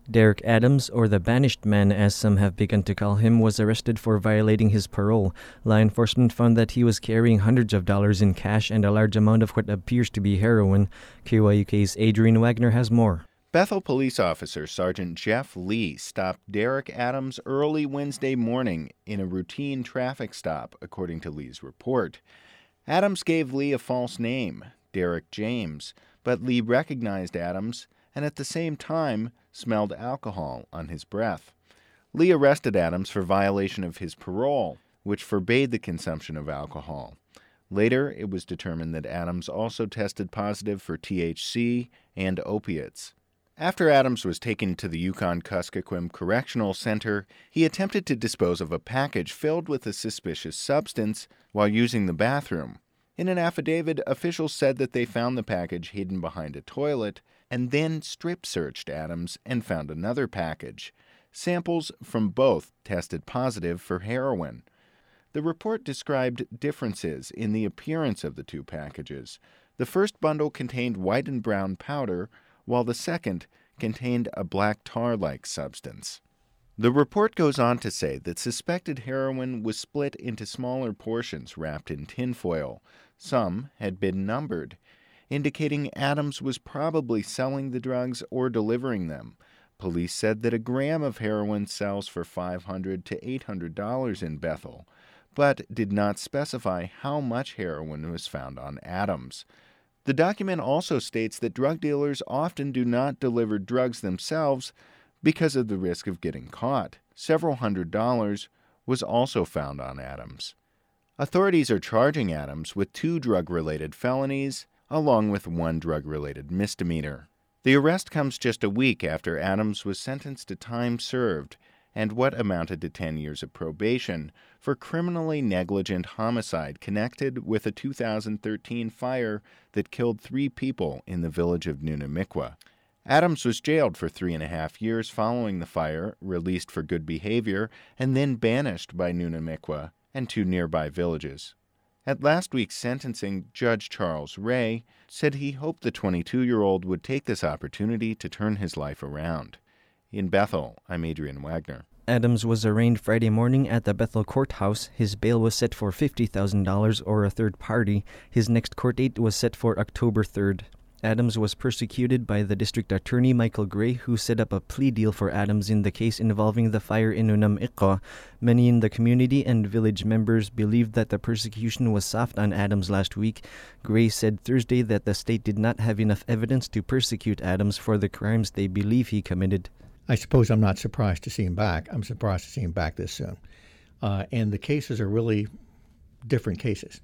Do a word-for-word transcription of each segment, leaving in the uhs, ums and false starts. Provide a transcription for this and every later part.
Derek Adams, or the Banished Man as some have begun to call him, was arrested for violating his parole. Law enforcement found that he was carrying hundreds of dollars in cash and a large amount of what appears to be heroin. K Y U K's Adrian Wagner has more. Bethel police officer Sergeant Jeff Lee stopped Derek Adams early Wednesday morning in a routine traffic stop, according to Lee's report. Adams gave Lee a false name, Derek James, but Lee recognized Adams and at the same time smelled alcohol on his breath. Lee arrested Adams for violation of his parole, which forbade the consumption of alcohol. Later, it was determined that Adams also tested positive for T H C and opiates. After Adams was taken to the Yukon-Kuskokwim Correctional Center, he attempted to dispose of a package filled with a suspicious substance while using the bathroom. In an affidavit, officials said that they found the package hidden behind a toilet and then strip-searched Adams and found another package. Samples from both tested positive for heroin. The report described differences in the appearance of the two packages. The first bundle contained white and brown powder, while the second contained a black tar-like substance. The report goes on to say that suspected heroin was split into smaller portions wrapped in tinfoil. Some had been numbered, indicating Adams was probably selling the drugs or delivering them. Police said that a gram of heroin sells for five hundred to eight hundred dollars in Bethel, but did not specify how much heroin was found on Adams. The document also states that drug dealers often do not deliver drugs themselves because of the risk of getting caught. Several hundred dollars was also found on Adams. Authorities are charging Adams with two drug-related felonies, along with one drug-related misdemeanor. The arrest comes just a week after Adams was sentenced to time served and what amounted to ten years of probation for criminally negligent homicide connected with a two thousand thirteen fire that killed three people in the village of Nunamikwa. Adams was jailed for three and a half years following the fire, released for good behavior, and then banished by Nunamikwa and two nearby villages. At last week's sentencing, Judge Charles Ray said he hoped the twenty-two-year-old would take this opportunity to turn his life around. In Bethel, I'm Adrian Wagner. Adams was arraigned Friday morning at the Bethel courthouse. His bail was set for fifty thousand dollars or a third party. His next court date was set for October third. Adams was persecuted by the district attorney Michael Gray, who set up a plea deal for Adams in the case involving the fire in Nunamikwa. Many in the community and village members believed that the persecution was soft on Adams last week. Gray said Thursday that the state did not have enough evidence to persecute Adams for the crimes they believe he committed. I suppose I'm not surprised to see him back. I'm surprised to see him back this soon. Uh, and the cases are really different cases.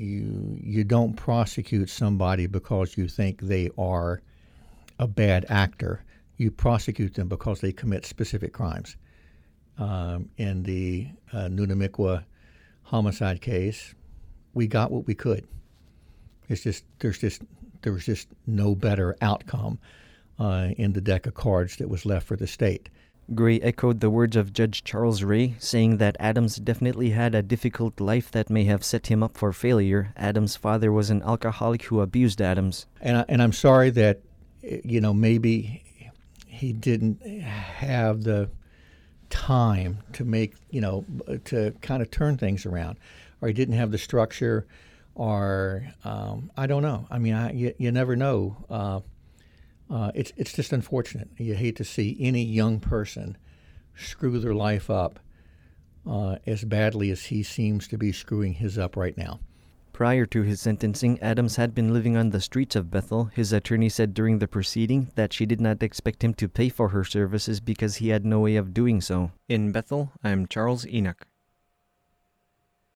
You you don't prosecute somebody because you think they are a bad actor. You prosecute them because they commit specific crimes. Um, in the uh, Nunamikwa homicide case, we got what we could. It's just there's just there was just no better outcome uh, in the deck of cards that was left for the state. Gray echoed the words of Judge Charles Ray, saying that Adams definitely had a difficult life that may have set him up for failure. Adams' father was an alcoholic who abused Adams. And, I, and I'm sorry that, you know, maybe he didn't have the time to make, you know, to kind of turn things around, or he didn't have the structure, or um, I don't know. I mean, I, you, you never know. Uh, Uh, it's it's just unfortunate. You hate to see any young person screw their life up uh, as badly as he seems to be screwing his up right now. Prior to his sentencing, Adams had been living on the streets of Bethel. His attorney said during the proceeding that she did not expect him to pay for her services because he had no way of doing so. In Bethel, I'm Charles Enoch.